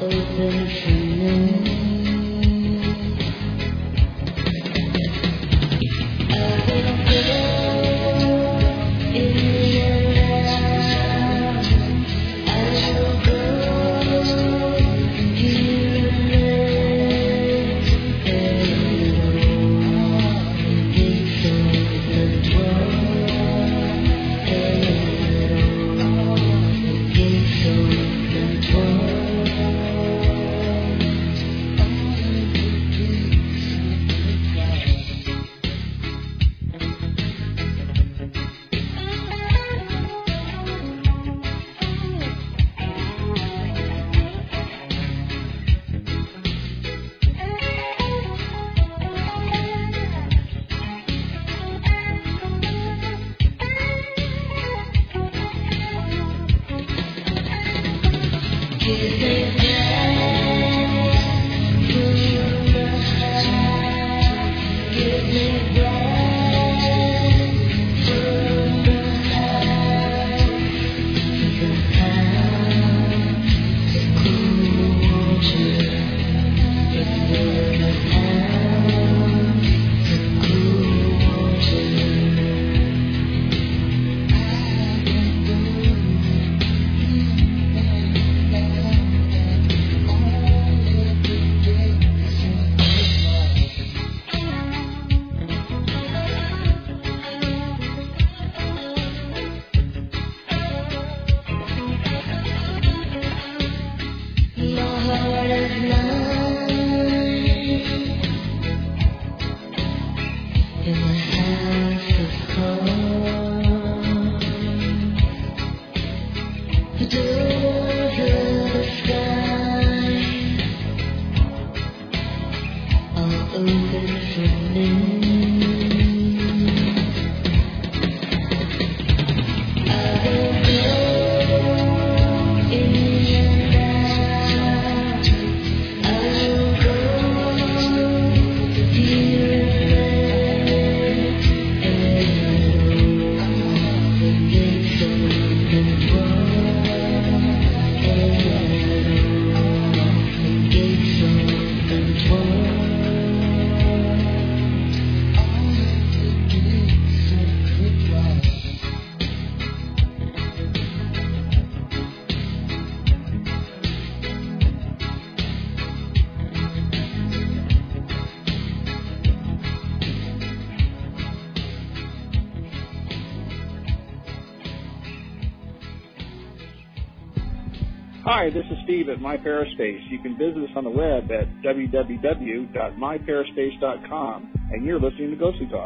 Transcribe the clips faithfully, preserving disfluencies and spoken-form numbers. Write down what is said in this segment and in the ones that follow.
Hi, this is Steve at MyParaspace. You can visit us on the web at w w w dot my paraspace dot com, and you're listening to Ghostly Talk.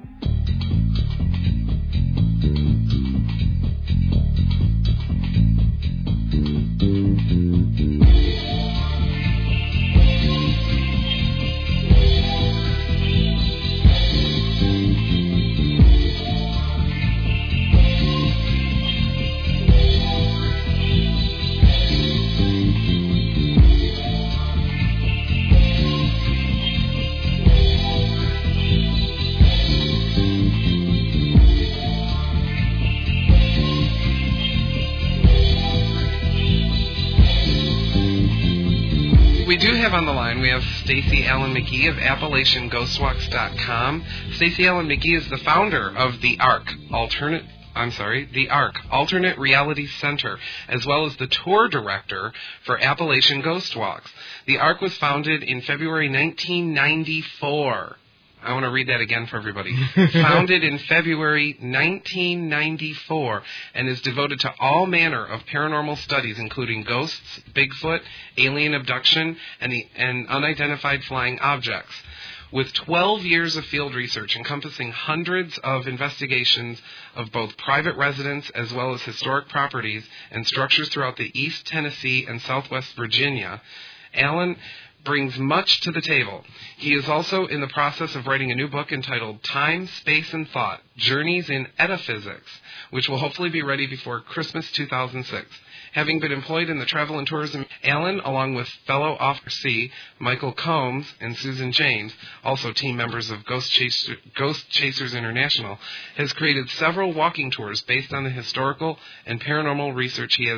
We do have on the line, we have Stacey Allen McGee of Appalachian Ghost Walks dot com. Stacey Allen McGee is the founder of the ARC, Alternate, I'm sorry, the ARC, Alternate Reality Center, as well as the tour director for Appalachian Ghost Walks. The ARC was founded in February nineteen ninety-four. I want to read that again for everybody. Founded in February nineteen ninety-four and is devoted to all manner of paranormal studies, including ghosts, Bigfoot, alien abduction, and, the, and unidentified flying objects. With twelve years of field research encompassing hundreds of investigations of both private residents as well as historic properties and structures throughout the East Tennessee and Southwest Virginia, Allen brings much to the table. He is also in the process of writing a new book entitled Time, Space, and Thought, Journeys in Etaphysics, which will hopefully be ready before Christmas two thousand six. Having been employed in the travel and tourism, Allen, along with fellow Officer C, Michael Combs, and Susan James, also team members of Ghost, Chaser, Ghost Chasers International, has created several walking tours based on the historical and paranormal research he has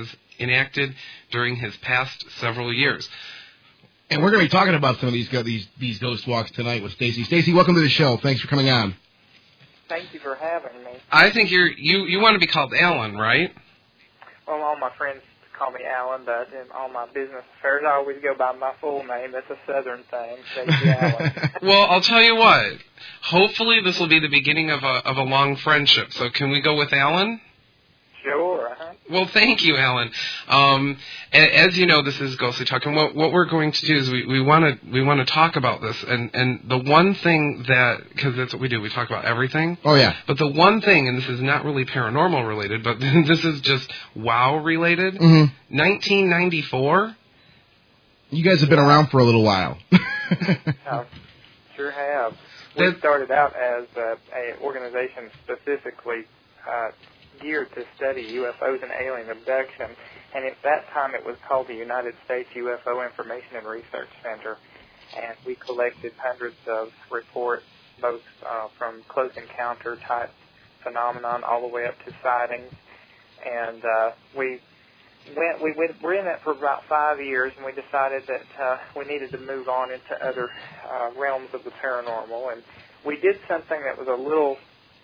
enacted during his past several years. And we're going to be talking about some of these these these ghost walks tonight with Stacy. Stacy, welcome to the show. Thanks for coming on. Thank you for having me. I think you're you you want to be called Alan, right? Well, all my friends call me Alan, but in all my business affairs, I always go by my full name. That's a Southern thing, Stacy Allen. Well, I'll tell you what. Hopefully, this will be the beginning of a of a long friendship. So, can we go with Alan? Sure. Uh-huh. Well, thank you, Alan. Um, as you know, this is Ghostly Talk, and what, what we're going to do is we want to we want to talk about this. And, and the one thing that, because that's what we do, we talk about everything. Oh yeah. But the one thing, and this is not really paranormal related, but this is just wow related. Mm-hmm. nineteen ninety-four. You guys have been around for a little while. Oh, sure have. We started out as uh, an organization specifically Uh, geared to study U F Os and alien abduction, and at that time it was called the United States U F O Information and Research Center, and we collected hundreds of reports, both uh, from close encounter type phenomenon all the way up to sightings, and uh, we went we went, were in it for about five years, and we decided that uh, we needed to move on into other uh, realms of the paranormal, and we did something that was a little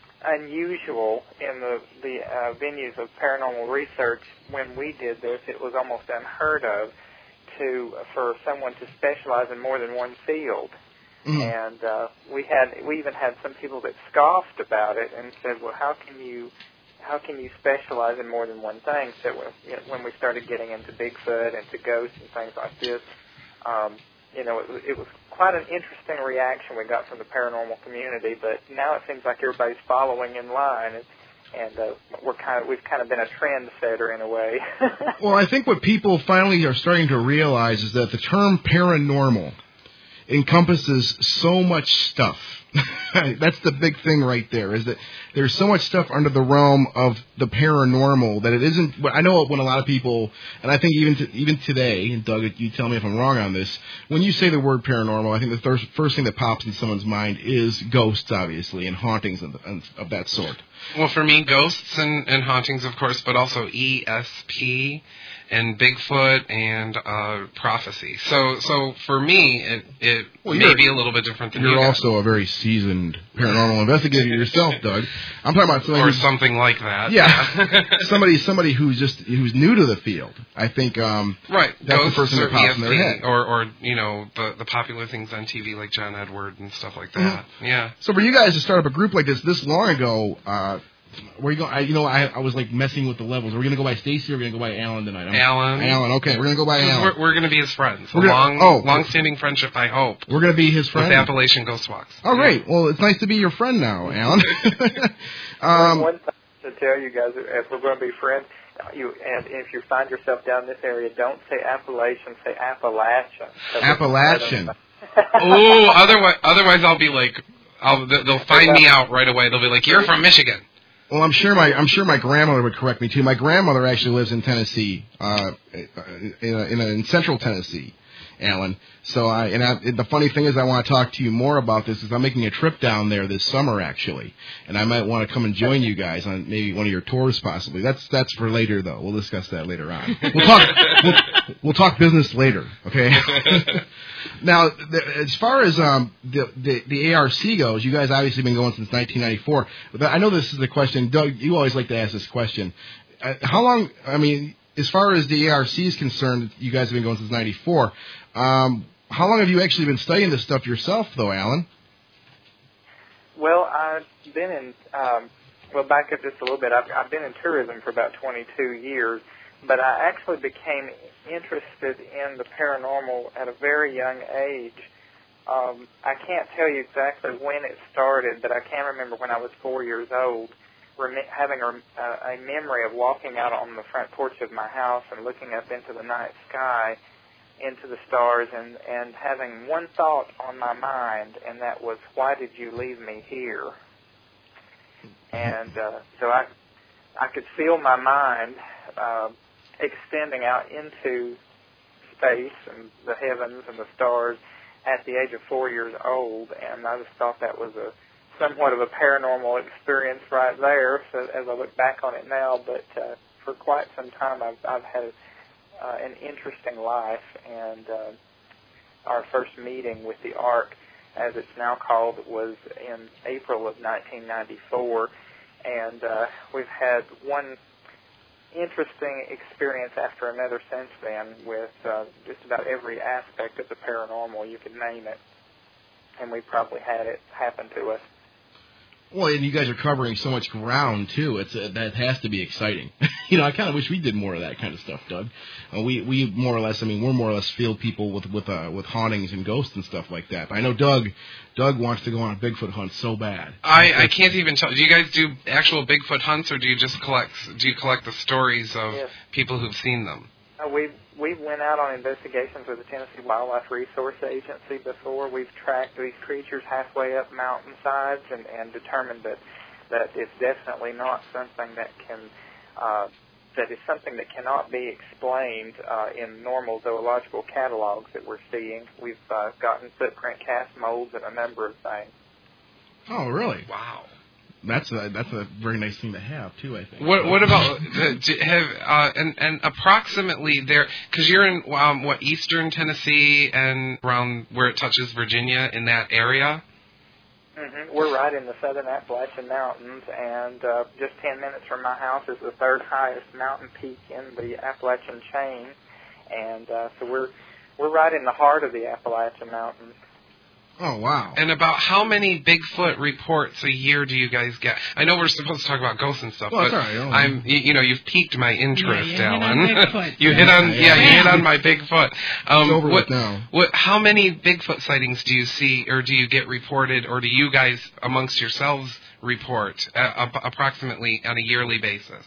unusual in the the uh, venues of paranormal research. When we did this, it was almost unheard of to for someone to specialize in more than one field. Mm-hmm. And uh, we had we even had some people that scoffed about it and said, "Well, how can you how can you specialize in more than one thing?" So when, you know, when we started getting into Bigfoot and to ghosts and things like this, um, you know, it, it was quite an interesting reaction we got from the paranormal community. But now it seems like everybody's following in line, and, and uh, we're kind of we've kind of been a trendsetter in a way. Well, I think what people finally are starting to realize is that the term paranormal encompasses so much stuff. That's the big thing right there, is that there's so much stuff under the realm of the paranormal that it isn't. I know when a lot of people, and I think even to, even today, and Doug, you tell me if I'm wrong on this, when you say the word paranormal, I think the thir- first thing that pops in someone's mind is ghosts, obviously, and hauntings of, of that sort. Well, for me, ghosts and, and hauntings, of course, but also E S P and Bigfoot and uh, prophecy. So, so for me, it it well, may be a little bit different than you're you. You're also a very seasoned paranormal investigator yourself, Doug. I'm talking about somebody or who's, something like that. Yeah, somebody somebody who's just who's new to the field. I think um, right. That's Ghosts the first thing that pops E S P, in their head. Or, or you know, the the popular things on T V like John Edward and stuff like that. Mm-hmm. Yeah. So for you guys to start up a group like this this long ago. Uh, Where you go? I, you know, I, I was like messing with the levels. Are we gonna go by Stacy or are we gonna go by Alan tonight? I'm, Alan. Alan. Okay, we're gonna go by Alan. We're, we're gonna be his friends. We're a gonna, long, oh, long-standing friendship, I hope. We're gonna be his friend. With Appalachian Ghost Walks. Oh, great. Well, it's nice to be your friend now, Alan. um, One thing to tell you guys, if we're going to be friends, you and if you find yourself down this area, don't say Appalachian, say Appalachian. Appalachian. Oh, otherwise, otherwise I'll be like, I'll, they'll find me out right away. They'll be like, "You're from Michigan." Well, I'm sure my I'm sure my grandmother would correct me too. My grandmother actually lives in Tennessee, uh, in a, in, a, in Central Tennessee, Alan. So I and I, the funny thing is, I want to talk to you more about this. Is I'm making a trip down there this summer actually, and I might want to come and join you guys on maybe one of your tours possibly. That's that's for later though. We'll discuss that later on. We'll talk we'll, we'll talk business later, okay? Now, the, as far as um, the, the the A R C goes, you guys obviously been going since nineteen ninety-four. But I know this is the question, Doug. You always like to ask this question. Uh, how long? I mean, as far as the A R C is concerned, you guys have been going since ninety-four. Um, how long have you actually been studying this stuff yourself, though, Alan? Well, I've been in. Um, well, back up just a little bit. I've, I've been in tourism for about twenty-two years. But I actually became interested in the paranormal at a very young age. Um, I can't tell you exactly when it started, but I can remember when I was four years old, rem- having a, a memory of walking out on the front porch of my house and looking up into the night sky, into the stars, and, and having one thought on my mind, and that was, why did you leave me here? And uh, so I, I could feel my mind uh, extending out into space and the heavens and the stars at the age of four years old, and I just thought that was a somewhat of a paranormal experience right there. So as I look back on it now, but uh, for quite some time, I've, I've had uh, an interesting life, and uh, our first meeting with the ARC, as it's now called, was in April of nineteen ninety-four, and uh, we've had one interesting experience after another since then with uh, just about every aspect of the paranormal, you could name it, and we probably had it happen to us. Well, and you guys are covering so much ground too. It's uh, that has to be exciting. You know, I kind of wish we did more of that kind of stuff, Doug. Uh, we we more or less, I mean, we're more or less field people with with uh, with hauntings and ghosts and stuff like that. But I know Doug, Doug wants to go on a Bigfoot hunt so bad. I, I can't even tell. Do you guys do actual Bigfoot hunts, or do you just collect? Do you collect the stories of yes. people who've seen them? Uh, we we went out on investigations with the Tennessee Wildlife Resource Agency before. We've tracked these creatures halfway up mountainsides and, and determined that that it's definitely not something that can uh, that is something that cannot be explained uh, in normal zoological catalogs that we're seeing. We've uh, gotten footprint cast molds and a number of things. Oh, really? Wow. That's a that's a very nice thing to have too, I think. What what about uh, have uh, and and approximately there, because you're in um, what, eastern Tennessee and around where it touches Virginia, in that area? Mm-hmm. We're right in the southern Appalachian Mountains, and uh, just ten minutes from my house is the third highest mountain peak in the Appalachian chain, and uh, so we're we're right in the heart of the Appalachian Mountains. Oh, wow. And about how many Bigfoot reports a year do you guys get? I know we're supposed to talk about ghosts and stuff, well, but right, I'm, you, you know, you've piqued my interest, yeah, you Alan. Hit on Bigfoot. you yeah. hit on, yeah, yeah, you hit on my Bigfoot. Um, it's over what, with now. What? How many Bigfoot sightings do you see, or do you get reported, or do you guys amongst yourselves report uh, approximately on a yearly basis?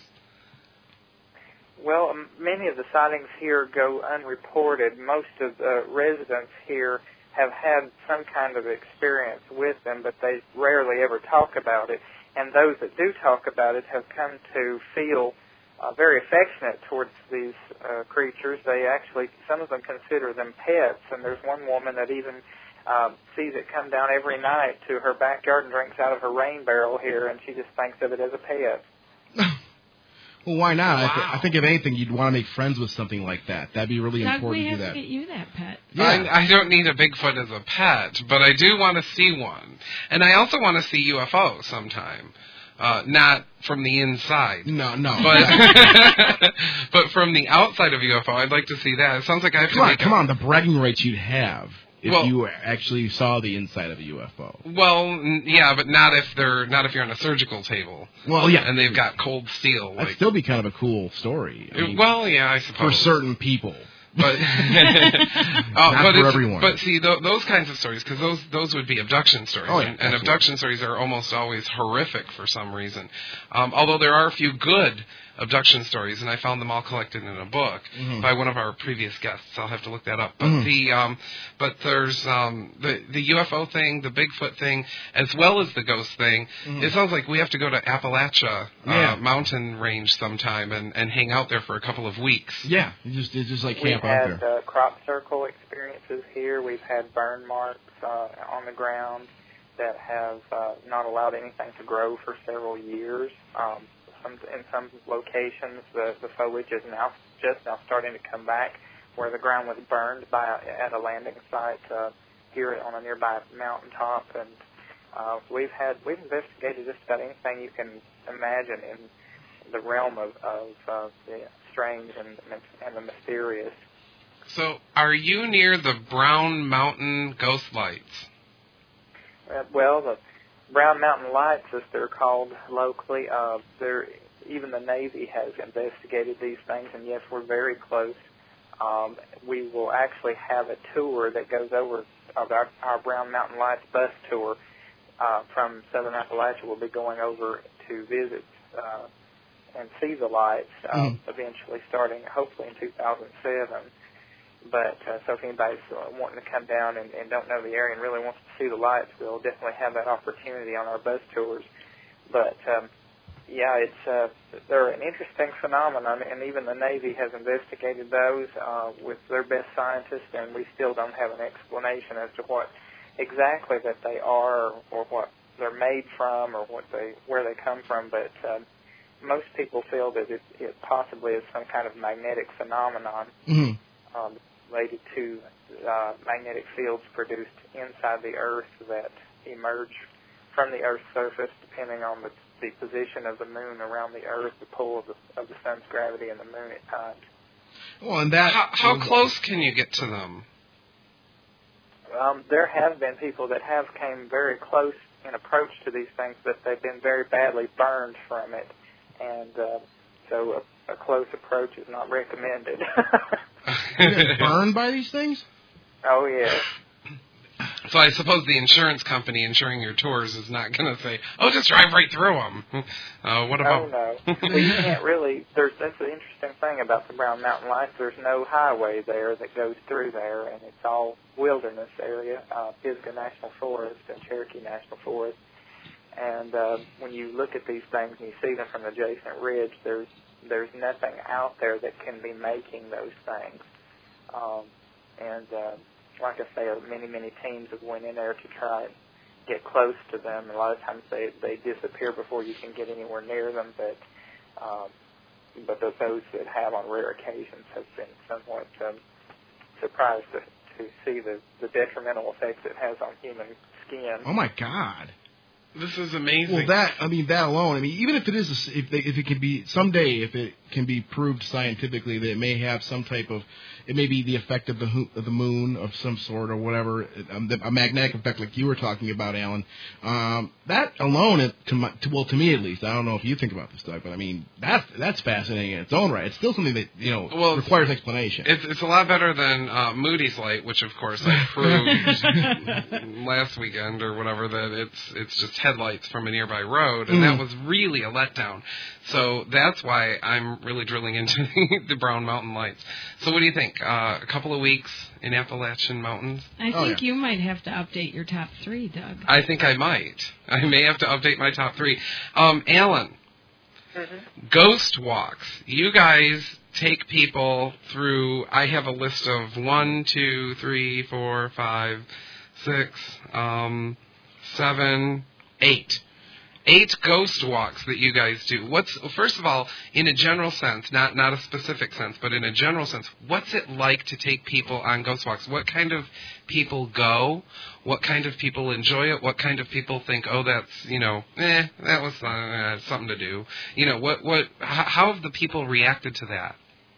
Well, um, many of the sightings here go unreported. Most of the residents here have had some kind of experience with them, but they rarely ever talk about it. And those that do talk about it have come to feel uh, very affectionate towards these uh, creatures. They actually, some of them consider them pets, and there's one woman that even uh, sees it come down every night to her backyard and drinks out of her rain barrel here, and she just thinks of it as a pet. Well, why not? Wow. I, th- I think if anything, you'd want to make friends with something like that. That'd be really Doug, important we to do have that. to get you that pet. Yeah. I, I don't need a Bigfoot as a pet, but I do want to see one. And I also want to see U F Os sometime. Uh, not from the inside. No, no. But, but from the outside of U F O, I'd like to see that. It sounds like I have come to on, make come a, on, the bragging rights you'd have if well, you actually saw the inside of a U F O. Well, n- yeah, but not if they're not if you're on a surgical table. Well, yeah. And they've got cold steel. That'd Like, still be kind of a cool story. I mean, well, yeah, I suppose. for certain people. But, uh, Not but for it's- everyone. But see, th- those kinds of stories, because those those would be abduction stories, Oh, yeah, and, and absolutely. abduction stories are almost always horrific for some reason. Um, although there are a few good abduction stories, and I found them all collected in a book Mhm. by one of our previous guests. I'll have to look that up. But Mhm. the um, but there's um, the the U F O thing, the Bigfoot thing, as well as the ghost thing. Mhm. It sounds like we have to go to Appalachia Yeah. uh, mountain range sometime and, and hang out there for a couple of weeks. Yeah, you just it's just like We've camp out had there. uh, crop circle experiences here. We've had burn marks uh, on the ground that have uh, not allowed anything to grow for several years. Um, some, in some locations, the, the foliage is now just now starting to come back, where the ground was burned by at a landing site uh, here on a nearby mountaintop. And uh, we've had we've investigated just about anything you can imagine in the realm of, of uh, the strange and, and the mysterious. So, are you near the Brown Mountain Ghost Lights? Uh, well, the Brown Mountain Lights, as they're called locally, uh, they're, even the Navy has investigated these things, and yes, we're very close. Um, we will actually have a tour that goes over of our, our Brown Mountain Lights bus tour uh, from Southern Appalachia. We'll be going over to visit uh, and see the lights uh, Mm. eventually, starting hopefully in two thousand seven. But uh, so if anybody's uh, wanting to come down and, and don't know the area and really wants to see the lights, we'll definitely have that opportunity on our bus tours. But um, yeah, it's uh, they're an interesting phenomenon, and even the Navy has investigated those uh, with their best scientists, and we still don't have an explanation as to what exactly that they are, or what they're made from, or what they where they come from. But uh, most people feel that it, it possibly is some kind of magnetic phenomenon mm-hmm. um, related to uh, magnetic fields produced inside the Earth that emerge from the Earth's surface, depending on the, the position of the moon around the Earth, the pull of the, of the sun's gravity and the moon at times. Well, and that how, how close can you get to them? Um, there have been people that have came very close in approach to these things, but they've been very badly burned from it, and uh, so a, a close approach is not recommended. You get burned by these things? Oh, yeah. So I suppose the insurance company insuring your tours is not going to say, "Oh, just drive right through them." Uh, what about? Oh no, well, you can't really. There's that's the interesting thing about the Brown Mountain Lights. There's no highway there that goes through there, and it's all wilderness area, uh, Pisgah National Forest and Cherokee National Forest. And uh, when you look at these things and you see them from the adjacent ridge, there's there's nothing out there that can be making those things. Um, and uh, like I say, many, many teams have went in there to try and get close to them. A lot of times they, they disappear before you can get anywhere near them, but um, but the, those that have on rare occasions have been somewhat um, surprised to, to see the, the detrimental effects it has on human skin. Oh, my God. This is amazing. Well, that, I mean, that alone, I mean, even if it is, a, if, they, if it can be, someday, if it can be proved scientifically that it may have some type of, it may be the effect of the of the moon of some sort or whatever, um, the, a magnetic effect like you were talking about, Alan, um, that alone, it, to, my, to well, to me at least, I don't know if you think about this, Doug, but I mean, that's, that's fascinating in its own right. It's still something that, you know, well, requires explanation. It's, it's a lot better than uh, Moody's light, which, of course, I proved last weekend or whatever, that it's it's just headlights from a nearby road, and mm. that was really a letdown. So that's why I'm really drilling into the, the Brown Mountain Lights. So what do you think? Uh, a couple of weeks in Appalachian Mountains? I think oh, yeah. you might have to update your top three, Doug. I think I might. I may have to update my top three. Um, Alan, mm-hmm. Ghost Walks. You guys take people through, I have a list of one, two, three, four, five, six, um, seven, eight. Eight ghost walks that you guys do. What's first of all, in a general sense, not not a specific sense, but in a general sense, what's it like to take people on ghost walks? What kind of people go? What kind of people enjoy it? What kind of people think, oh, that's, you know, eh, that was uh, something to do. You know, what what? How have the people reacted to that?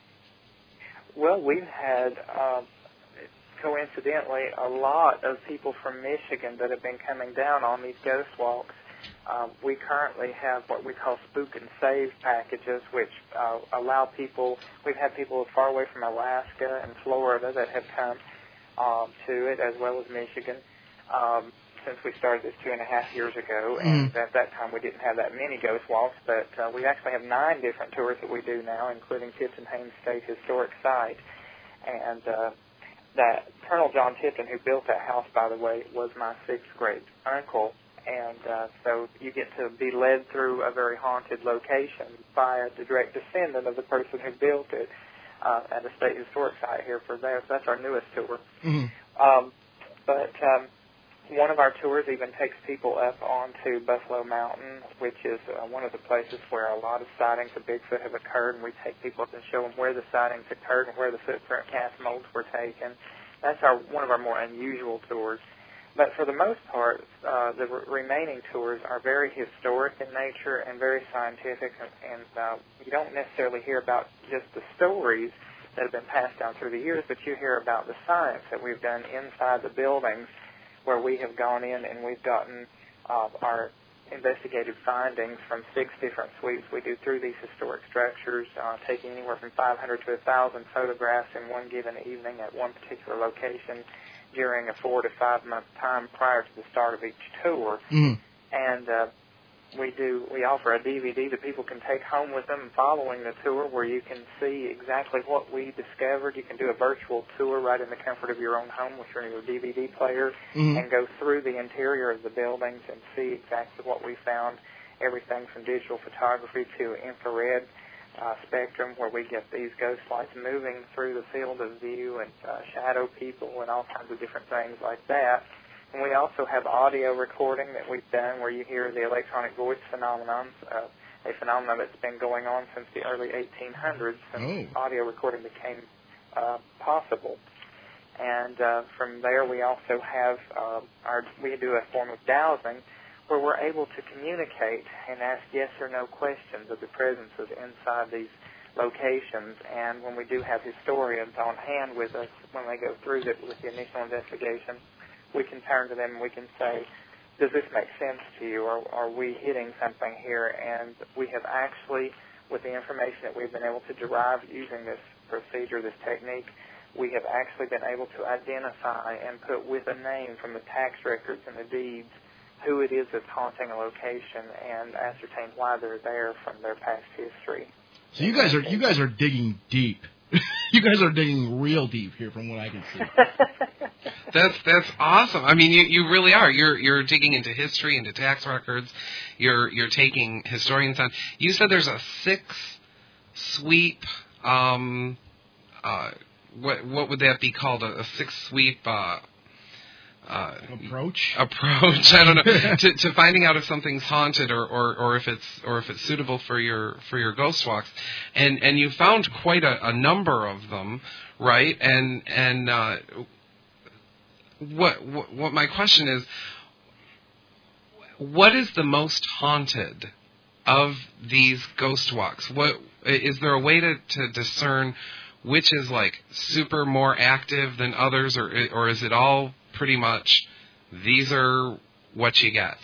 Well, we've had. Um coincidentally, a lot of people from Michigan that have been coming down on these ghost walks. Um, we currently have what we call spook and save packages, which uh, allow people, we've had people as far away from Alaska and Florida that have come um, to it, as well as Michigan, um, since we started this two and a half years ago. Mm. And at that time, we didn't have that many ghost walks, but uh, we actually have nine different tours that we do now, including Tipton Haynes State Historic Site. And uh, that Colonel John Tipton, who built that house, by the way, was my sixth grade uncle. And uh, so you get to be led through a very haunted location by a direct descendant of the person who built it uh, at a state historic site here for there. So that's our newest tour. Mm-hmm. Um, but um, one of our tours even takes people up onto Buffalo Mountain, which is uh, one of the places where a lot of sightings of Bigfoot have occurred, and we take people up and show them where the sightings occurred and where the footprint cast molds were taken. That's our one of our more unusual tours. But for the most part, uh, the re- remaining tours are very historic in nature and very scientific, and, and uh, you don't necessarily hear about just the stories that have been passed down through the years, but you hear about the science that we've done inside the buildings, where we have gone in and we've gotten uh, our investigative findings from six different sweeps we do through these historic structures, uh, taking anywhere from five hundred to one thousand photographs in one given evening at one particular location during a four to five month time prior to the start of each tour. Mm. And uh, we do we offer a D V D that people can take home with them following the tour, where you can see exactly what we discovered. You can do a virtual tour right in the comfort of your own home with your D V D player, mm. and go through the interior of the buildings and see exactly what we found, everything from digital photography to infrared Uh, spectrum, where we get these ghost lights moving through the field of view and uh, shadow people and all kinds of different things like that. And we also have audio recording that we've done where you hear the electronic voice phenomenon. Uh, a phenomenon that's been going on since the early eighteen hundreds, since oh. audio recording became uh, possible. And uh, from there, we also have uh, our we do a form of dowsing, where we're able to communicate and ask yes or no questions of the presences inside these locations. And when we do have historians on hand with us, when they go through the, with the initial investigation, we can turn to them and we can say, does this make sense to you, or are we hitting something here? And we have actually, with the information that we've been able to derive using this procedure, this technique, we have actually been able to identify and put with a name from the tax records and the deeds who it is that's haunting a location and ascertain why they're there from their past history. So you guys are you guys are digging deep. You guys are digging real deep here, from what I can see. That's that's awesome. I mean, you, you really are. You're you're digging into history, into tax records. You're you're taking historians on. You said there's a six sweep. Um, uh, what what would that be called? A, a six sweep. Uh, Uh, approach approach I don't know to, to finding out if something's haunted or, or, or if it's or if it's suitable for your for your ghost walks, and and you found quite a, a number of them, right? And and uh, what, what what my question is, what is the most haunted of these ghost walks? What is there a way to, to discern which is like super more active than others, or or is it all pretty much these are what you get?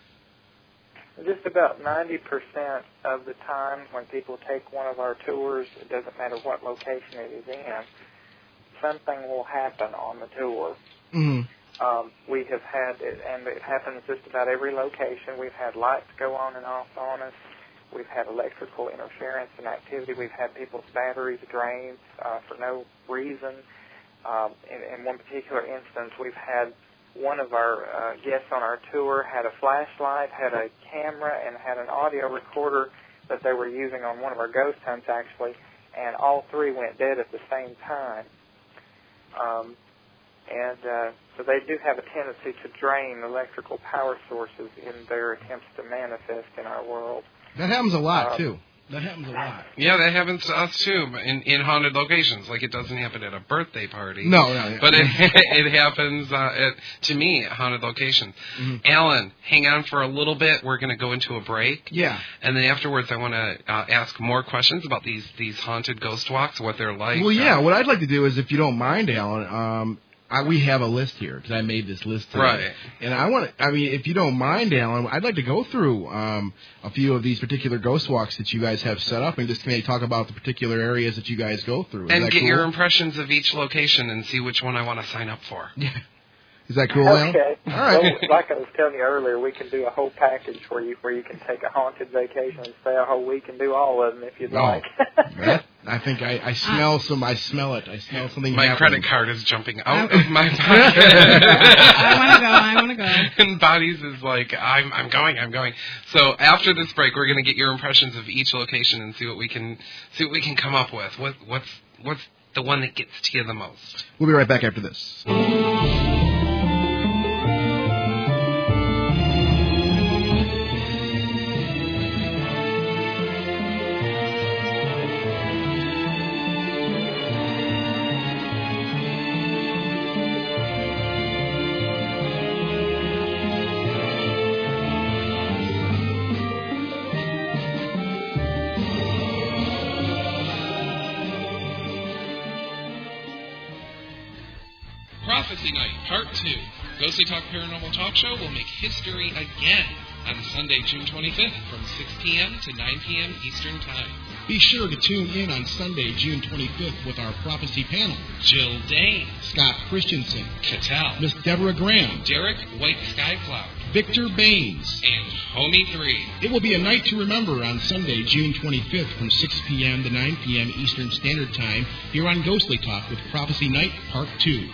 Just about ninety percent of the time when people take one of our tours, it doesn't matter what location it is in, something will happen on the tour. Mm-hmm. Um, we have had, it, and it happens just about every location, we've had lights go on and off on us. We've had electrical interference and activity. We've had people's batteries drained uh, for no reason. Um, in, in one particular instance, we've had one of our uh, guests on our tour had a flashlight, had a camera, and had an audio recorder that they were using on one of our ghost hunts, actually, and all three went dead at the same time. Um, and uh, so they do have a tendency to drain electrical power sources in their attempts to manifest in our world. That happens a lot, um, too. That happens a lot. Yeah, that happens to us too in, in haunted locations. Like, it doesn't happen at a birthday party. No, no, yeah. But it it happens uh, at, to me at haunted locations. Mm-hmm. Alan, hang on for a little bit. We're going to go into a break. Yeah. And then afterwards, I want to uh, ask more questions about these these haunted ghost walks, what they're like. Well, yeah. Uh, what I'd like to do is, if you don't mind, Alan, um, I, we have a list here because I made this list today. Right. And I want to, I mean, if you don't mind, Alan, I'd like to go through um, a few of these particular ghost walks that you guys have set up and just maybe talk about the particular areas that you guys go through. Is and that get cool? your impressions of each location and see which one I want to sign up for. Yeah. Is that cool, Alan? Okay. All right. Well, like I was telling you earlier, we can do a whole package where you where you can take a haunted vacation and stay a whole week and do all of them if you'd Oh, like. that, I think I, I smell some. I smell it. I smell something. My happening. credit card is jumping out I- of my pocket. I want to go. I want to go. And Bodies is like, I'm I'm going, I'm going. So after this break, we're going to get your impressions of each location and see what we can see what we can come up with. What what's what's the one that gets to you the most? We'll be right back after this. Prophecy Night, Part two. Ghostly Talk Paranormal Talk Show will make history again on Sunday, June twenty-fifth from six p.m. to nine p.m. Eastern Time. Be sure to tune in on Sunday, June twenty-fifth with our prophecy panel. Jill Dane, Scott Christensen, Cattell, Miss Deborah Graham, Derek White Skycloud, Victor Baines. and Homie three. It will be a night to remember on Sunday, June twenty-fifth from six p.m. to nine p.m. Eastern Standard Time here on Ghostly Talk with Prophecy Night Part two.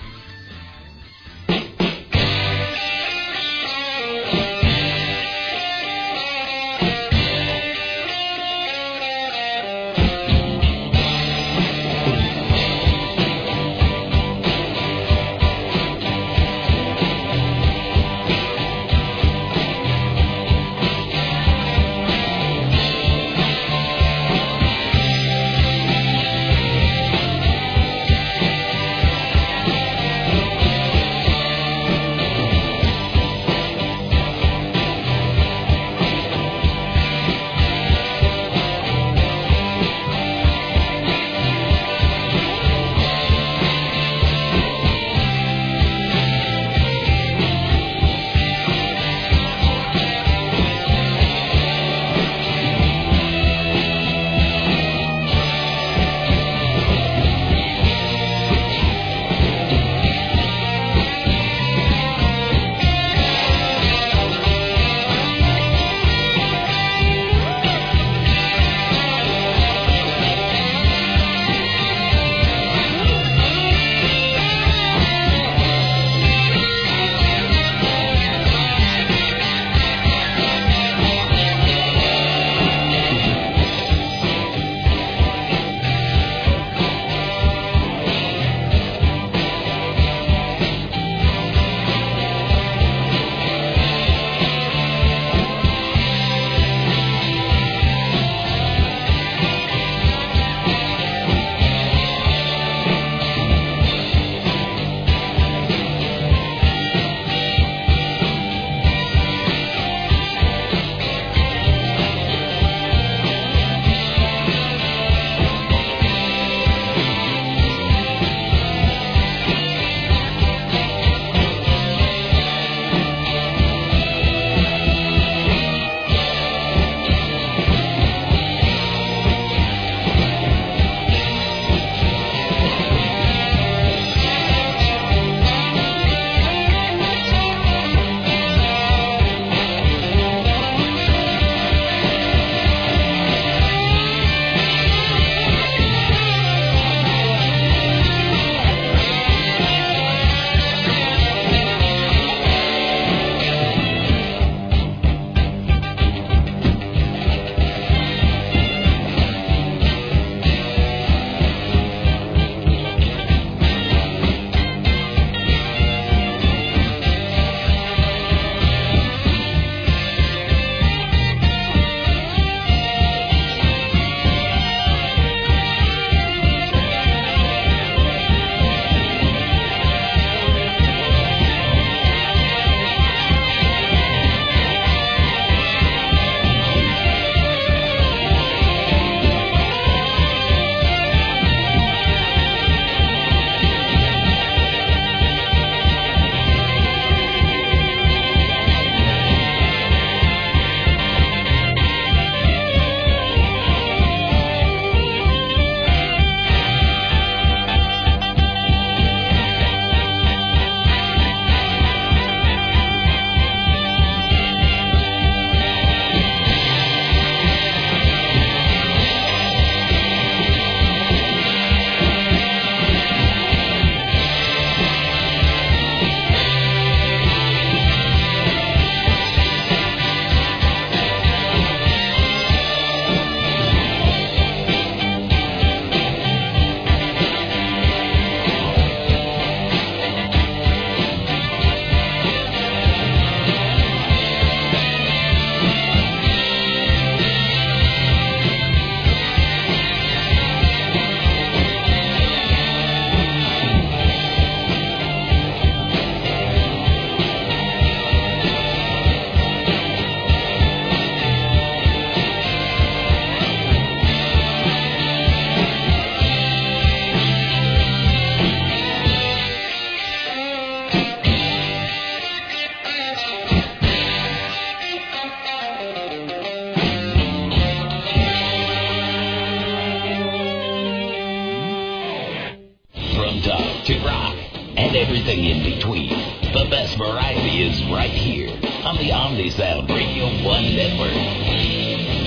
and everything in between. The best variety is right here on the OmniSound Radio one Network.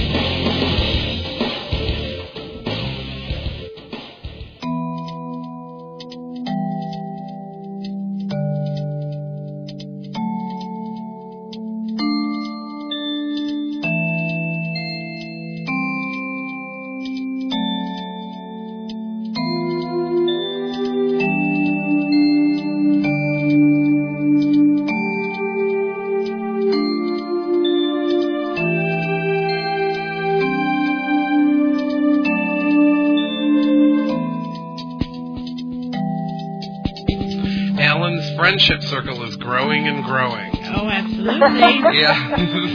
Friendship circle is growing and growing. Oh, absolutely. Yeah.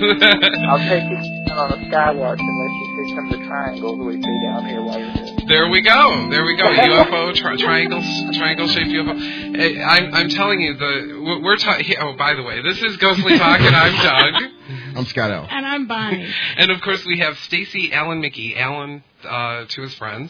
I'll take you on a skywatch unless you see some of the triangles we see down here while you're there. There we go. There we go. U F O, tri- triangle, triangle-shaped U F O. Hey, I'm, I'm telling you, the we're talking. Oh, by the way, this is Ghostly Talk, and I'm Doug. I'm Scott L. And I'm Bonnie. And of course, we have Stacy Alan Mickey, Alan uh, to his friends,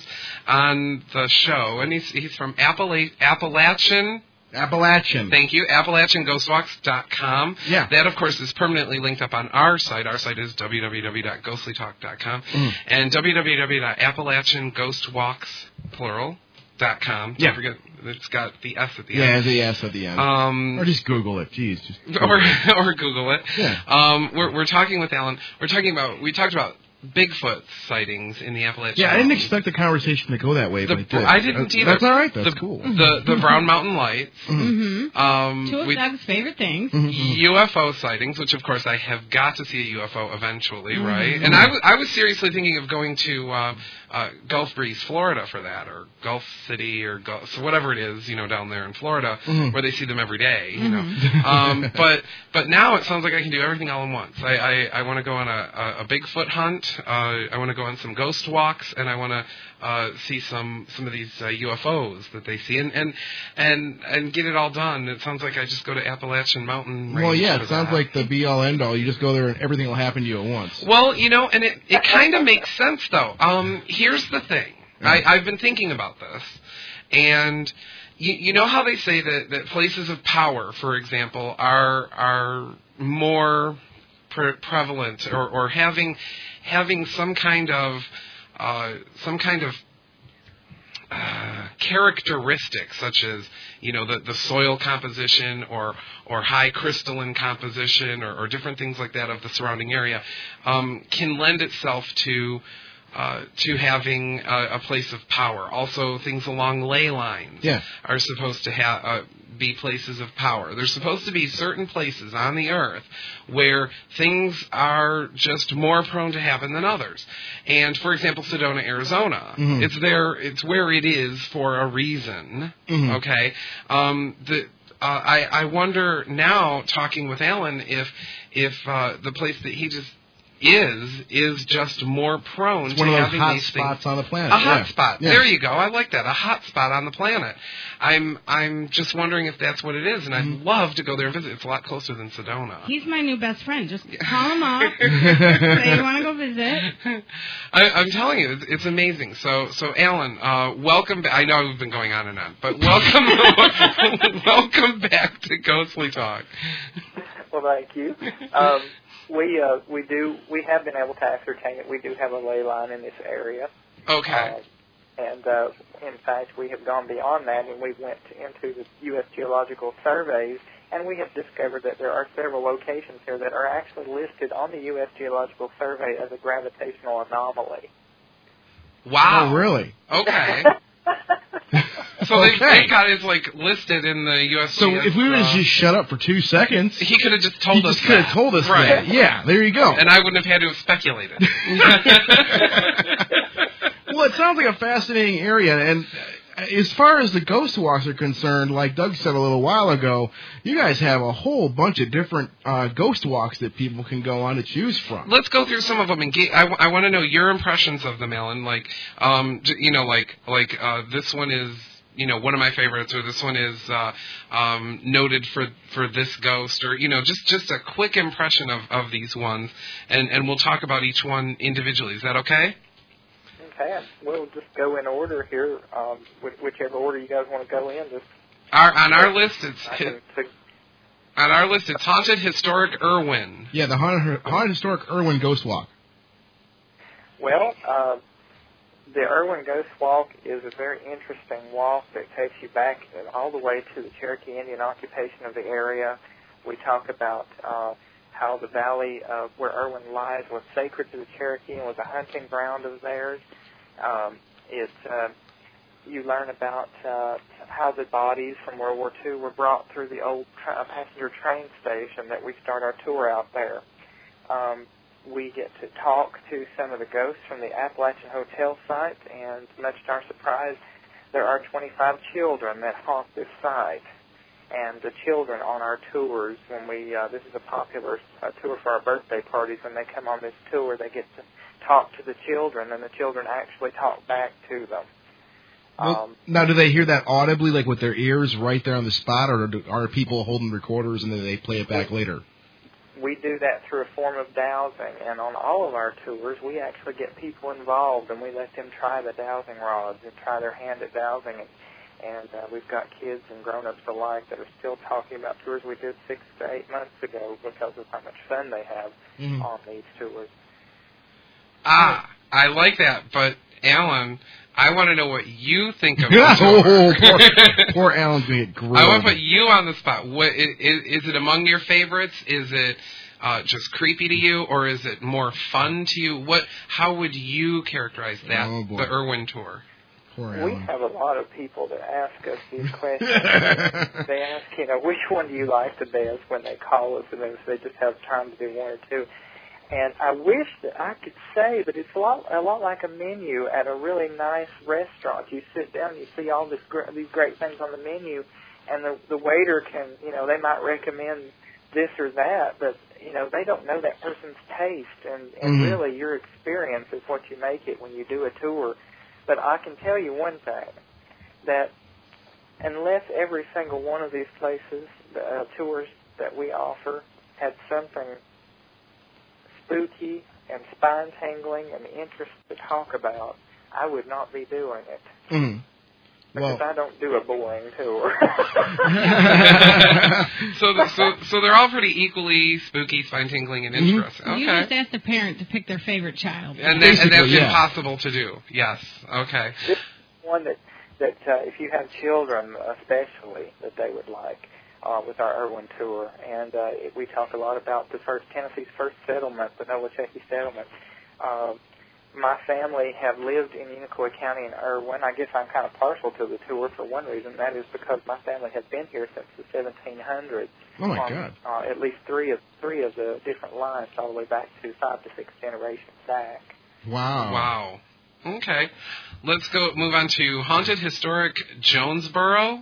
on the show, and he's he's from Appala- Appalachian. Appalachian. Thank you. Appalachian Ghost Walks dot com. Yeah. That, of course, is permanently linked up on our site. Our site is w w w dot ghostly talk dot com mm. and w w w dot appalachian ghost walks plural dot com. Don't yeah. forget, it's got the S at the yeah, end. Yeah, the S at the end. Um, or just Google it. Jeez. Just Google or, it. or Google it. Yeah. Um, we're, we're talking with Alan. We're talking about, we talked about Bigfoot sightings in the Appalachian Yeah, I didn't Mountains. expect the conversation to go that way, the, but it did. I didn't that's, either. That's all right. That's the, cool. The the Brown Mountain Lights. Mm-hmm. Um, Two of we, Doug's favorite things. Mm-hmm. U F O sightings, which of course I have got to see a U F O eventually, Mm-hmm. right? And I, w- I was seriously thinking of going to uh, uh, Gulf Breeze, Florida for that, or Gulf City, or Gulf, so whatever it is, you know, down there in Florida, mm-hmm. where they see them every day, you mm-hmm. know. um, but but now it sounds like I can do everything all at once. I I, I want to go on a, a, a Bigfoot hunt. Uh, I want to go on some ghost walks, and I want to uh, see some some of these uh, U F Os that they see, and, and and and get it all done. It sounds like I just go to Appalachian Mountain Range. Well, yeah, it sounds that. like the be all end all. You just go there and everything will happen to you at once. Well, you know, and it, it kind of makes sense, though. Um, here's the thing. I, I've been thinking about this, and you, you know how they say that, that places of power, for example, are are more pre- prevalent or, or having having some kind of uh, some kind of Uh, characteristics such as, you know, the, the soil composition or or high crystalline composition or, or different things like that of the surrounding area um, can lend itself to uh, to having a, a place of power. Also, things along ley lines yeah. are supposed to have uh, be places of power. There's supposed to be certain places on the earth where things are just more prone to happen than others. And for example, Sedona, Arizona, mm-hmm. it's there. It's where it is for a reason. Mm-hmm. Okay. Um, the uh, I I wonder now, talking with Alan, if if uh, the place that he just is is just more prone it's to one of those having hot these spots things. on the planet. A yeah. hot spot. Yeah. There you go. I like that. A hot spot on the planet. I'm I'm just wondering if that's what it is, and I'd Mm-hmm. love to go there and visit. It's a lot closer than Sedona. He's my new best friend. Just call him up. Say you want to go visit. I, I'm telling you, it's, it's amazing. So so Alan, uh, welcome back. I know we've been going on and on, but welcome welcome back to Ghostly Talk. Well, thank you. Um, We uh, we do we have been able to ascertain that we do have a ley line in this area. Okay. Uh, and uh, in fact, we have gone beyond that, and we went into the U S Geological Surveys, and we have discovered that there are several locations here that are actually listed on the U S Geological Survey as a gravitational anomaly. Wow. Oh, really? Okay. So they, okay. they got it like listed in the U S. So if we would have uh, just shut up for two seconds, he could have just told he us. just could have told us right. that. Yeah, there you go. And I wouldn't have had to have speculated. Well, it sounds like a fascinating area, and as far as the ghost walks are concerned, like Doug said a little while ago, you guys have a whole bunch of different uh, ghost walks that people can go on to choose from. Let's go through some of them, and get, I, w- I want to know your impressions of them, Alan. Like, um, you know, like like uh, this one is, you know, one of my favorites, or this one is uh, um, noted for for this ghost, or you know, just just a quick impression of, of these ones, and and we'll talk about each one individually. Is that okay? Okay, we'll just go in order here, um, whichever order you guys want to go in. Just Our, on our list, it's hi- on our list. It's Haunted Historic Irwin. Yeah, the Haunted, haunted Historic Irwin Ghost Walk. Well, uh, the Irwin Ghost Walk is a very interesting walk that takes you back all the way to the Cherokee Indian occupation of the area. We talk about uh, how the valley of where Irwin lies was sacred to the Cherokee and was a hunting ground of theirs. Um, it, uh, you learn about uh, how the bodies from World War Two were brought through the old tra- passenger train station that we start our tour out there. Um, we get to talk to some of the ghosts from the Appalachian Hotel site, and much to our surprise, there are twenty-five children that haunt this site. And the children on our tours, when we, uh, this is a popular uh, tour for our birthday parties, when they come on this tour, they get to talk to the children, and the children actually talk back to them. Well, Um, now, do they hear that audibly, like with their ears right there on the spot, or do, are people holding recorders and then they play it back later? we do that through a form of dowsing, and on all of our tours, we actually get people involved, and we let them try the dowsing rods and try their hand at dowsing. And, and uh, we've got kids and grown-ups alike that are still talking about tours we did six to eight months ago because of how much fun they have mm-hmm. on these tours. Ah, I like that, but Alan, I want to know what you think of the tour. oh, poor, poor Alan's going to get grilled. I want to put you on the spot. What, is, is it among your favorites? Is it uh, just creepy to you, or is it more fun to you? What? How would you characterize that, oh, boy. the Irwin tour? Poor we Alan. have a lot of people that ask us these questions. They ask, you know, which one do you like the best when they call us, and then they just have time to do one or two. And I wish that I could say, but it's a lot, a lot like a menu at a really nice restaurant. You sit down, you see all this, gr- these great things on the menu, and the, the waiter can, you know, they might recommend this or that, but, you know, they don't know that person's taste, and, and Mm-hmm. really your experience is what you make it when you do a tour. But I can tell you one thing, that unless every single one of these places, the uh, tours that we offer, had something spooky and spine-tingling and interesting to talk about, I would not be doing it. Mm-hmm. Because well. I don't do a boring tour. so, the, so, so they're all pretty equally spooky, spine-tingling, and interesting. You Okay. just ask the parent to pick their favorite child. And, that, and that's yeah. impossible to do. Yes. Okay. This is one that, that uh, if you have children especially, that they would like. Uh, with our Irwin tour, and uh, it, we talk a lot about the first Tennessee's first settlement, the Nolichecki settlement. Uh, my family have lived in Unicoi County in Irwin. I guess I'm kind of partial to the tour for one reason. That is because my family has been here since the seventeen hundreds. Oh my on, God! Uh, at least three of three of the different lines, all the way back to five to six generations back. Wow! Wow. Okay, let's go move on to Haunted Historic Jonesboro.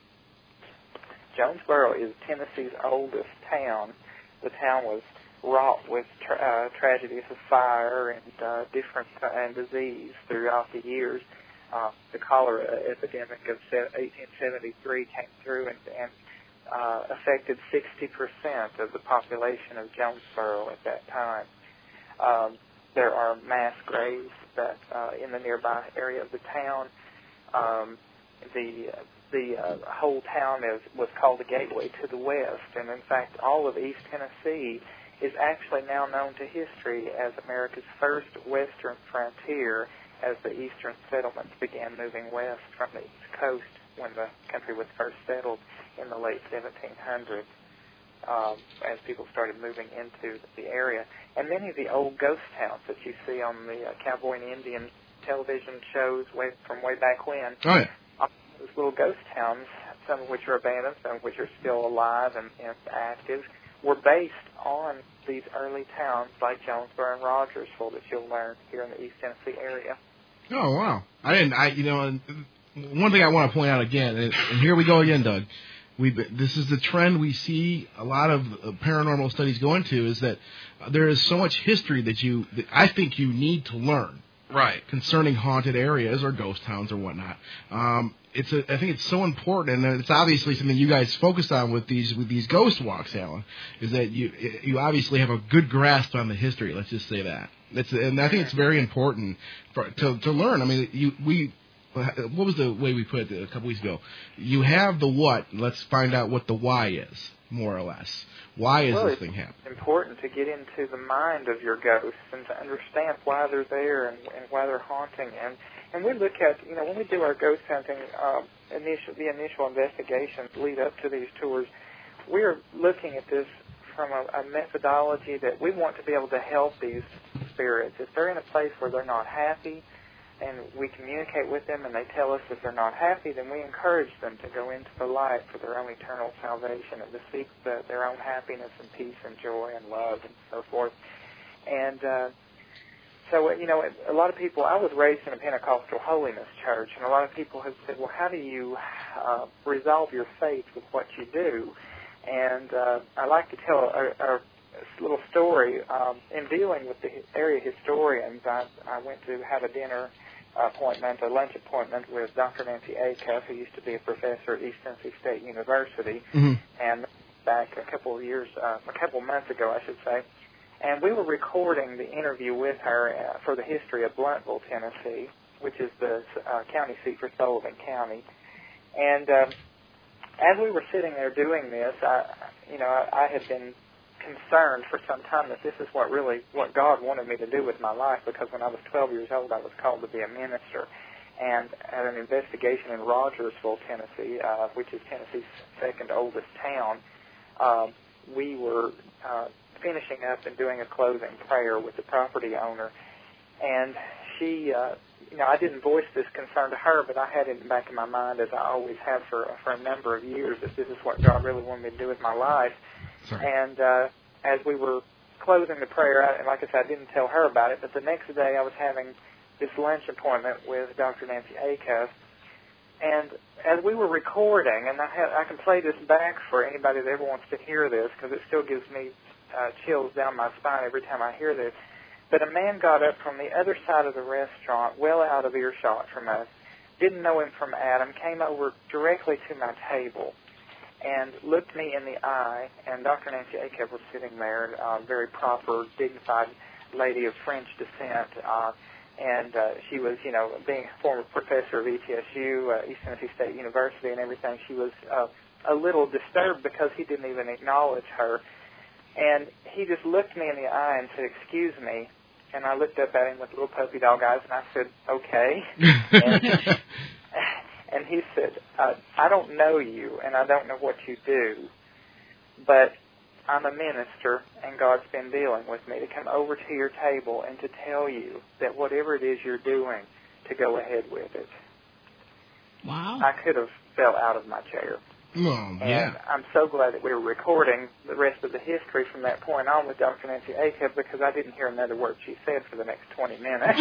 Jonesboro is Tennessee's oldest town. The town was wrought with tra- uh, tragedies of fire and uh, different uh, and disease throughout the years. Uh, the cholera epidemic of eighteen seventy-three came through and, and uh, affected sixty percent of the population of Jonesboro at that time. Um, there are mass graves that uh, in the nearby area of the town. Um, the uh, The uh, whole town is, was called the Gateway to the West, and in fact all of East Tennessee is actually now known to history as America's first western frontier as the eastern settlements began moving west from the East Coast when the country was first settled in the late seventeen hundreds, um, as people started moving into the area. And many of the old ghost towns that you see on the uh, Cowboy and Indian television shows way, from way back when, oh, yeah. those little ghost towns, some of which are abandoned, some of which are still alive and, and active, were based on these early towns like Jonesboro and Rogersville that you'll learn here in the East Tennessee area. Oh wow! I didn't. I you know, one thing I want to point out again, and, and here we go again, Doug. We this is the trend we see a lot of paranormal studies go into, is that there is so much history that you that I think you need to learn. Right. Concerning haunted areas or ghost towns or whatnot. Um, it's a, I think it's so important, and it's obviously something you guys focus on with these with these ghost walks, Alan. Is that you you obviously have a good grasp on the history. Let's just say that. That's and I think it's very important for, to to learn. I mean, you we what was the way we put it a couple weeks ago? You have the what. Let's find out what the why is, more or less. Why is well, this thing happening? It's important to get into the mind of your ghosts and to understand why they're there and, and why they're haunting. And and we look at, you know, when we do our ghost hunting, uh, initial, the initial investigations lead up to these tours, we're looking at this from a, a methodology that we want to be able to help these spirits. If they're in a place where they're not happy, and we communicate with them and they tell us if they're not happy, then we encourage them to go into the light for their own eternal salvation and to seek the, their own happiness and peace and joy and love and so forth. And uh, so, you know, a lot of people, I was raised in a Pentecostal holiness church, and a lot of people have said, well, how do you uh, resolve your faith with what you do? And uh, I like to tell a, a little story. Um, in dealing with the area historians, I, I went to have a dinner appointment, a lunch appointment with Doctor Nancy Acuff, who used to be a professor at East Tennessee State University, mm-hmm. and back a couple of years, uh, a couple of months ago, I should say. And we were recording the interview with her uh, for the history of Blunteville, Tennessee, which is the uh, county seat for Sullivan County. And um, as we were sitting there doing this, I, you know, I, I had been concerned for some time that this is what really what God wanted me to do with my life, because when I was twelve years old I was called to be a minister, and at an investigation in Rogersville, Tennessee, uh, which is Tennessee's second oldest town, uh, we were uh, finishing up and doing a closing prayer with the property owner, and she uh, you know, I didn't voice this concern to her, but I had it in the back of my mind, as I always have for for a number of years, that this is what God really wanted me to do with my life. Sorry. And uh, as we were closing the prayer, I, like I said, I didn't tell her about it, but the next day I was having this lunch appointment with Doctor Nancy Acuff, and as we were recording, and I, have, I can play this back for anybody that ever wants to hear this, because it still gives me uh, chills down my spine every time I hear this, but a man got up from the other side of the restaurant, well out of earshot from us, didn't know him from Adam, came over directly to my table, and looked me in the eye, and Doctor Nancy Acuff was sitting there, a uh, very proper, dignified lady of French descent, uh, and uh, she was, you know, being a former professor of E T S U, uh, East Tennessee State University, and everything, she was uh, a little disturbed because he didn't even acknowledge her. And he just looked me in the eye and said, "Excuse me," and I looked up at him with little puppy dog eyes, and I said, "Okay." and, And he said, uh, "I don't know you, and I don't know what you do, but I'm a minister, and God's been dealing with me to come over to your table and to tell you that whatever it is you're doing, to go ahead with it." Wow. I could have fell out of my chair. Oh, yeah. And I'm so glad that we were recording the rest of the history from that point on with Doctor Nancy Acuff, because I didn't hear another word she said for the next twenty minutes.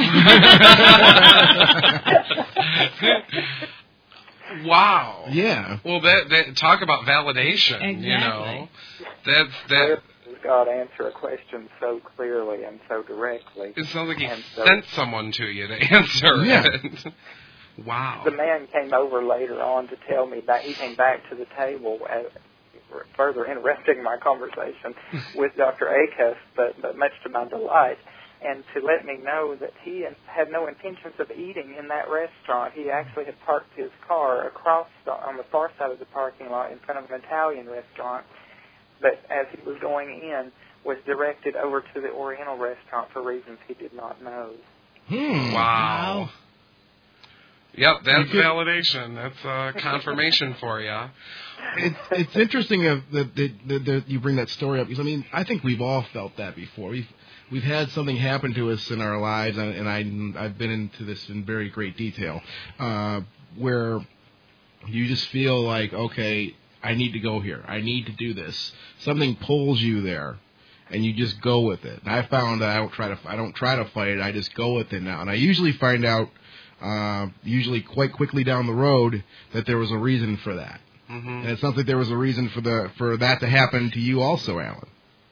Wow. Yeah. Well, that, that talk about validation. Exactly. You know, that's that. God answer a question so clearly and so directly. It sounds like He so, sent someone to you to answer yeah. it. Wow. The man came over later on to tell me that he came back to the table, uh, further interrupting my conversation with Doctor Acuff, but, but much to my delight, and to let me know that he had no intentions of eating in that restaurant. He actually had parked his car across the, on the far side of the parking lot in front of an Italian restaurant, but as he was going in, was directed over to the Oriental restaurant for reasons he did not know. Hmm. Wow. Wow. Yep, that's validation. That's uh, confirmation for you. It's it's interesting uh, that, that, that, that you bring that story up, because I mean I think we've all felt that before. We've we've had something happen to us in our lives, and, and I I've been into this in very great detail, uh, where you just feel like, okay, I need to go here. I need to do this. Something pulls you there, and you just go with it. And I found that I don't try to I don't try to fight it. I just go with it now, and I usually find out. Uh, usually quite quickly down the road that there was a reason for that. Mm-hmm. And it sounds like there was a reason for the for that to happen to you also, Alan.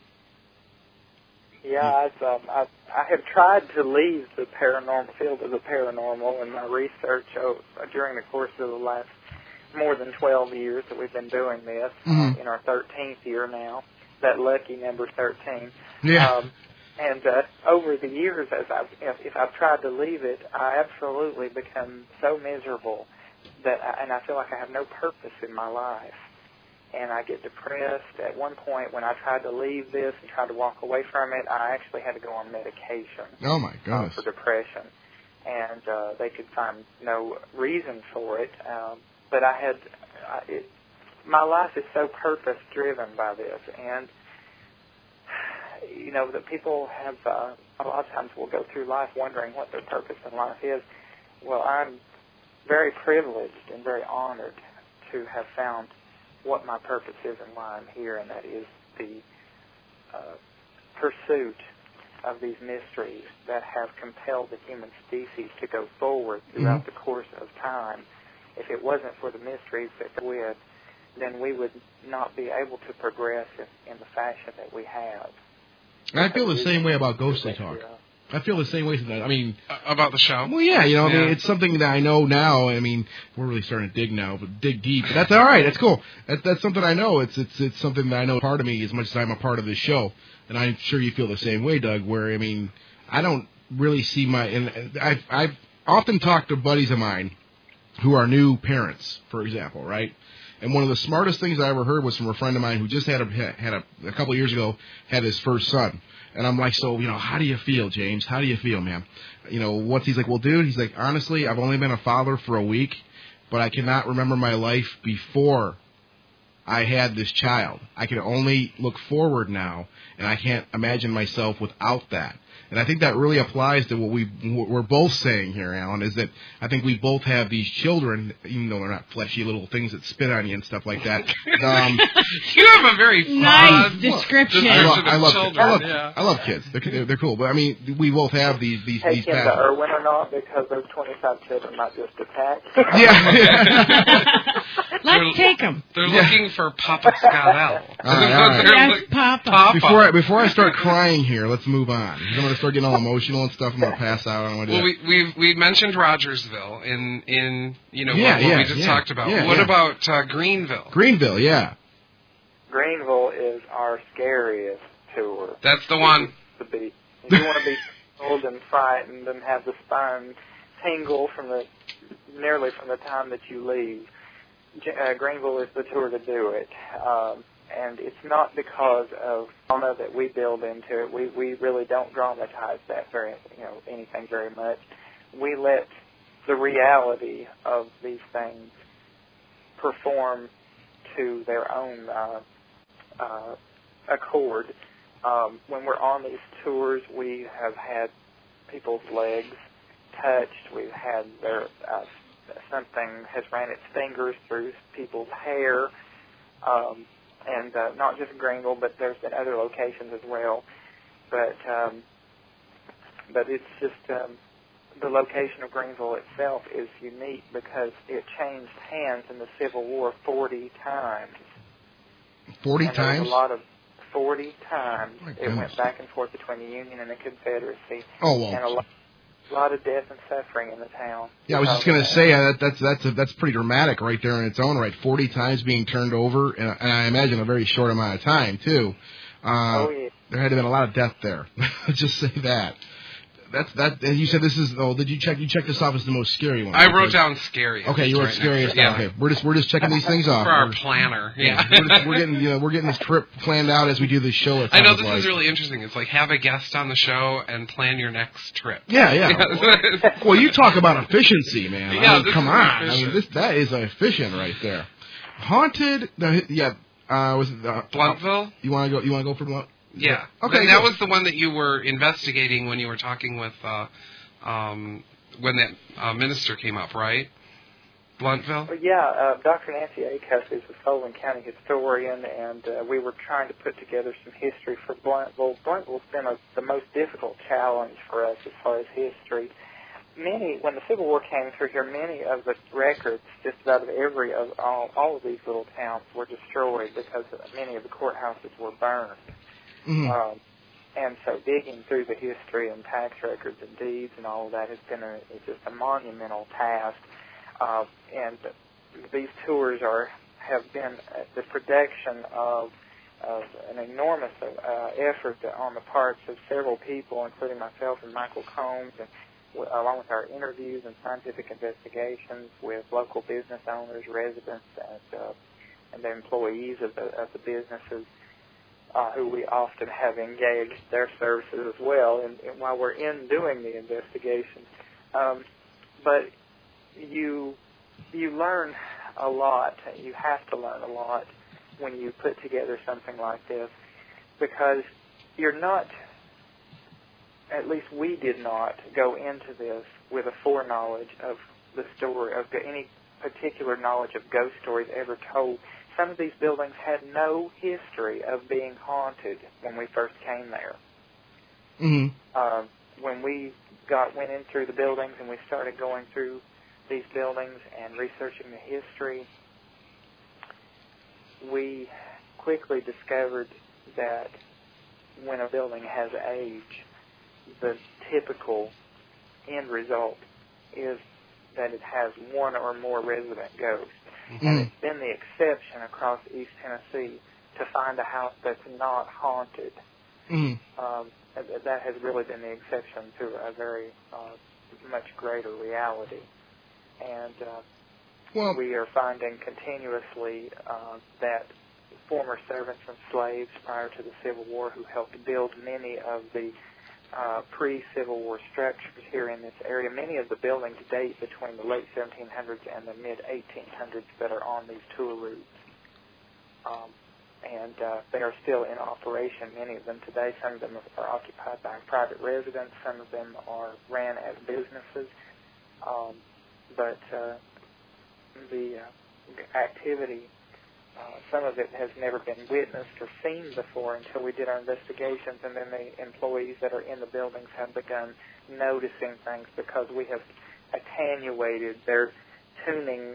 Yeah, I've, um, I, I have tried to leave the paranormal field of the paranormal in my research oh, during the course of the last more than twelve years that we've been doing this, mm-hmm. uh, in our thirteenth year now, that lucky number thirteen. Yeah. Um, And uh, over the years, as I've, if, if I've tried to leave it, I absolutely become so miserable that, I, and I feel like I have no purpose in my life. And I get depressed. At one point, when I tried to leave this and tried to walk away from it, I actually had to go on medication. Oh my goodness! Uh, for depression, and uh, they could find no reason for it. Um, but I had, uh, it, my life is so purpose-driven by this, and you know, that people have uh, a lot of times will go through life wondering what their purpose in life is. Well, I'm very privileged and very honored to have found what my purpose is and why I'm here, and that is the uh, pursuit of these mysteries that have compelled the human species to go forward throughout mm-hmm. the course of time. If it wasn't for the mysteries that go with, then we would not be able to progress in, in the fashion that we have. And I feel the same way about Ghostly Talk. I feel the same way. I mean, about the show. Well, yeah, you know, yeah. I mean, it's something that I know now. I mean, we're really starting to dig now, but dig deep. But that's all right. That's cool. That, that's something I know. It's it's it's something that I know part of me as much as I'm a part of this show, and I'm sure you feel the same way, Doug. Where I mean, I don't really see my. And I've I've often talked to buddies of mine who are new parents, for example, right? And one of the smartest things I ever heard was from a friend of mine who just had a had a, a couple of years ago had his first son. And I'm like, so, you know, how do you feel, James? How do you feel, man? You know, what's he's like, well, dude, he's like, honestly, I've only been a father for a week, but I cannot remember my life before I had this child. I can only look forward now, and I can't imagine myself without that. And I think that really applies to what we, what we're both saying here, Alan, is that I think we both have these children, even though they're not fleshy little things that spit on you and stuff like that. Um, you have a very nice fun description. description I love, I love, children. I love, yeah. I love kids. They're, they're, they're cool. But, I mean, we both have these these, Take these him to passions. Irwin or not, because those twenty-five children might just attack. Yeah. Let's take them. They're Yeah. looking for Papa Scott L. All right, all right. Yes, Look- Papa. Papa. Before I, before I start crying here, let's move on. I'm going to start getting all emotional and stuff. I'm going to pass out. I don't want to do Well, that. we we we mentioned Rogersville in in you know Yeah, what, what yeah, we just yeah, talked about. yeah, what yeah. about uh, Greenville? Greenville, yeah. Greenville is our scariest tour. That's the one. To be, if you want to be cold and frightened and have the spine tingle from the nearly from the time that you leave, uh, Greenville is the tour to do it. Um, and it's not because of drama that we build into it. We we really don't dramatize that very you know anything very much. We let the reality of these things perform to their own uh, uh, accord. Um, when we're on these tours, we have had people's legs touched. We've had their uh, something has ran its fingers through people's hair, um, and uh, not just Greenville, but there's been other locations as well. But um, but it's just um, the location of Greenville itself is unique because it changed hands in the Civil War forty times. Forty and there times? was a lot of forty times. My It goodness. went back and forth between the Union and the Confederacy. Oh, well. And a lot, a lot of death and suffering in the town. Yeah, I was just going to say uh, that that's that's a, that's pretty dramatic right there in its own right. Forty times being turned over, and, and I imagine a very short amount of time too. Uh, Oh, yeah. There had to have been a lot of death there. Let's just say that. That's that. And you said this is. Oh, did you check? You checked this off as the most scary one. I wrote down scary. Okay, you wrote right scariest. next to- Okay, we're just we're just checking these things off. For our We're- planner. Yeah, Yeah. we're, just, we're getting you know we're getting this trip planned out as we do this show. It I know sounds this like. is really interesting. It's like have a guest on the show and plan your next trip. Yeah, yeah. Well, you talk about efficiency, man. Yeah, I mean, this come is on. I mean, efficient. this that is efficient right there. Haunted. The, yeah. Uh, was it uh, Bluntville? You want to go? You want to go for Blunt? Yeah. Okay. That, that good. was the one that you were investigating when you were talking with, uh, um, when that uh, minister came up, right? Bluntville? Well, yeah, uh, Doctor Nancy Acuff is a Sullivan County historian, and uh, we were trying to put together some history for Bluntville. Bluntville's been a, the most difficult challenge for us as far as history. Many, when the Civil War came through here, many of the records, just about of every of all, all of these little towns, were destroyed because many of the courthouses were burned. Mhm. Um, and so digging through the history and tax records and deeds and all of that has been a, it's just a monumental task. Uh, and these tours are have been the production of of an enormous uh, effort on the parts of several people, including myself and Michael Combs, and w- along with our interviews and scientific investigations with local business owners, residents, and, uh, and the employees of the, of the businesses, uh, who we often have engaged their services as well, and, and while we're in doing the investigation. Um, but you you learn a lot. You have to learn a lot when you put together something like this, because you're not, at least we did not go into this with a foreknowledge of the story, of any particular knowledge of ghost stories ever told. Some of these buildings had no history of being haunted when we first came there. Mm-hmm. Uh, when we got went in through the buildings and we started going through these buildings and researching the history, we quickly discovered that when a building has age, the typical end result is that it has one or more resident ghosts. Mm-hmm. And it's been the exception across East Tennessee to find a house that's not haunted. Mm-hmm. Um, that has really been the exception to a very uh, much greater reality. And uh, well, we are finding continuously uh, that former servants and slaves prior to the Civil War who helped build many of the uh, pre-Civil War structures here in this area, many of the buildings date between the late seventeen hundreds and the mid eighteen hundreds that are on these tour routes. Um, and uh, they are still in operation, many of them today. Some of them are occupied by private residents. Some of them are ran as businesses. Um, but uh, the uh, activity, uh, some of it has never been witnessed or seen before until we did our investigations, and then the employees that are in the buildings have begun noticing things because we have attenuated their tuning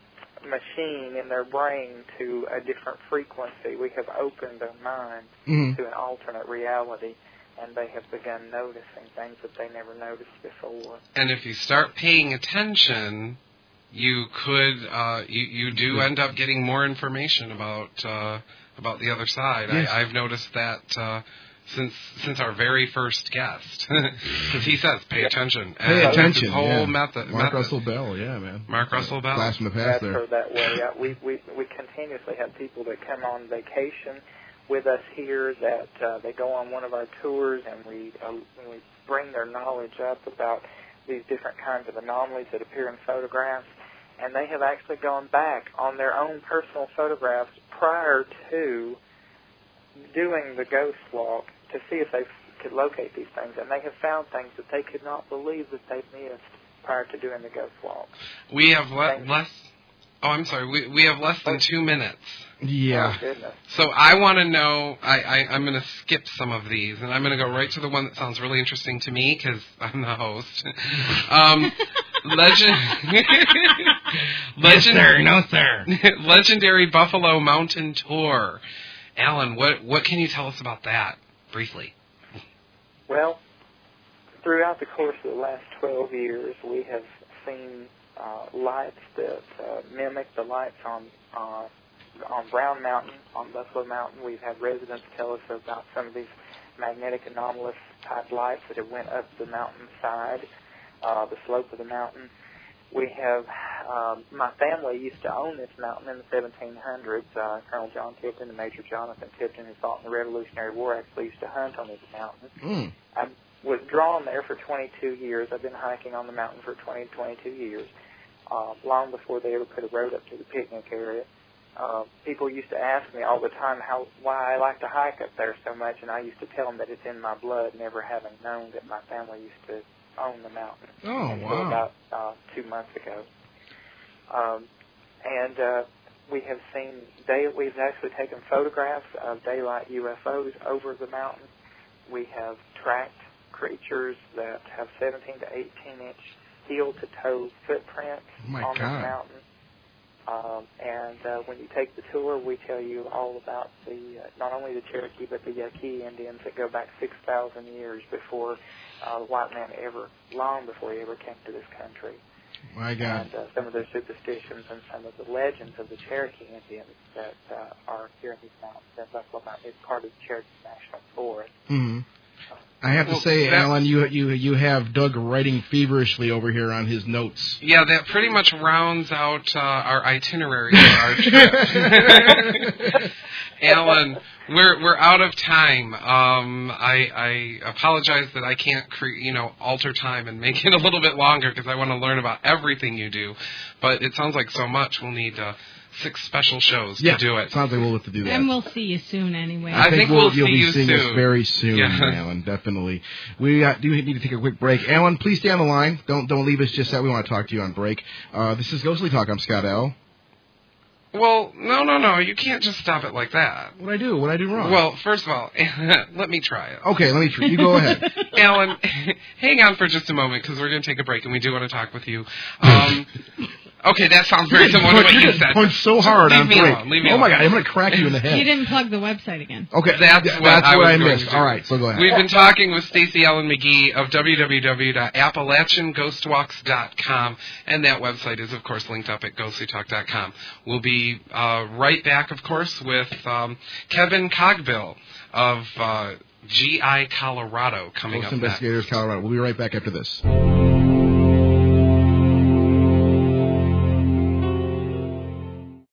machine in their brain to a different frequency. We have opened their mind mm-hmm. to an alternate reality, and they have begun noticing things that they never noticed before. And if you start paying attention, you could, uh, you, you do end up getting more information about uh, about the other side. Yes. I, I've noticed that uh, since since our very first guest, because he says pay attention. Pay and attention. His whole yeah. method. Mark method. Russell Bell. Yeah, man. Mark Russell Bell. Blast from the past That's there. her that way. Yeah, we we we continuously have people that come on vacation with us here, that uh, they go on one of our tours, and we uh, we bring their knowledge up about these different kinds of anomalies that appear in photographs, and they have actually gone back on their own personal photographs prior to doing the ghost walk to see if they could locate these things, and they have found things that they could not believe that they missed prior to doing the ghost walk. We have le- less. Oh, I'm sorry. We we have less than two minutes. Yeah. Oh, goodness. So I want to know, I, I, I'm going to skip some of these, and I'm going to go right to the one that sounds really interesting to me, because I'm the host. um, legend... legend... Yes, sir. No, sir. Legendary Buffalo Mountain Tour. Alan, what, what can you tell us about that, briefly? Well, throughout the course of the last twelve years, we have seen uh, lights that uh, mimic the lights on... Uh, on Brown Mountain, on Buffalo Mountain. We've had residents tell us about some of these magnetic anomalous type lights that have went up the mountainside, uh, the slope of the mountain. We have, um, my family used to own this mountain in the seventeen hundreds. Uh, Colonel John Tipton and Major Jonathan Tipton, who fought in the Revolutionary War, actually used to hunt on this mountain. Mm. I was drawn there for twenty-two years. I've been hiking on the mountain for twenty, twenty-two years, uh, long before they ever put a road up to the picnic area. Uh, people used to ask me all the time how why I like to hike up there so much, and I used to tell them that it's in my blood, never having known that my family used to own the mountain Oh, until wow. about uh, two months ago. Um, and uh, we have seen, day, we've actually taken photographs of daylight U F Os over the mountain. We have tracked creatures that have seventeen to eighteen inch heel-to-toe footprints Oh my on God. this mountain. Um, and uh, when you take the tour, we tell you all about the uh, not only the Cherokee but the Yaqui Indians that go back six thousand years before uh, the white man ever, long before he ever came to this country. My God. And uh, some of the superstitions and some of the legends of the Cherokee Indians that uh, are here in these mountains. And Buffalo Mountain is part of the Cherokee National Forest. Mm-hmm. I have Well, to say, that, Alan, you you you have Doug writing feverishly over here on his notes. Yeah, that pretty much rounds out uh, our itinerary for our trip. Alan, we're we're out of time. Um, I, I apologize that I can't cre- you know alter time and make it a little bit longer because I want to learn about everything you do. But it sounds like so much. We'll need uh, six special shows yeah, to do it. Sounds like we'll have to do that. And we'll see you soon anyway. I I think, think we'll, we'll you'll see be you seeing soon. us very soon, Yeah. Alan. Definitely. We uh, do need to take a quick break. Alan, please stay on the line. Don't don't leave us just that. We want to talk to you on break. Uh, this is Ghostly Talk. I'm Scott L. Well, no, no, no. You can't just stop it like that. What I do? What I do wrong? Well, first of all, let me try it. okay. Let me. Tr- you go ahead. Alan, hang on for just a moment because we're going to take a break and we do want to talk with you. Um, okay, that sounds very similar to what you said. Punch so hard Leave on me break. alone, leave me oh my alone. God! I'm going to crack you in the head. You didn't plug the website again. Okay, That's yeah, what that's I what was I going missed. to do. All right, so go ahead. We've been talking with Stacey Ellen McGee of w w w dot appalachian ghost walks dot com, and that website is, of course, linked up at ghostly talk dot com. We'll be uh, right back, of course, with um, Kevin Cogbill of uh, G I Colorado coming Ghost up next. Investigators Colorado. We'll be right back after this.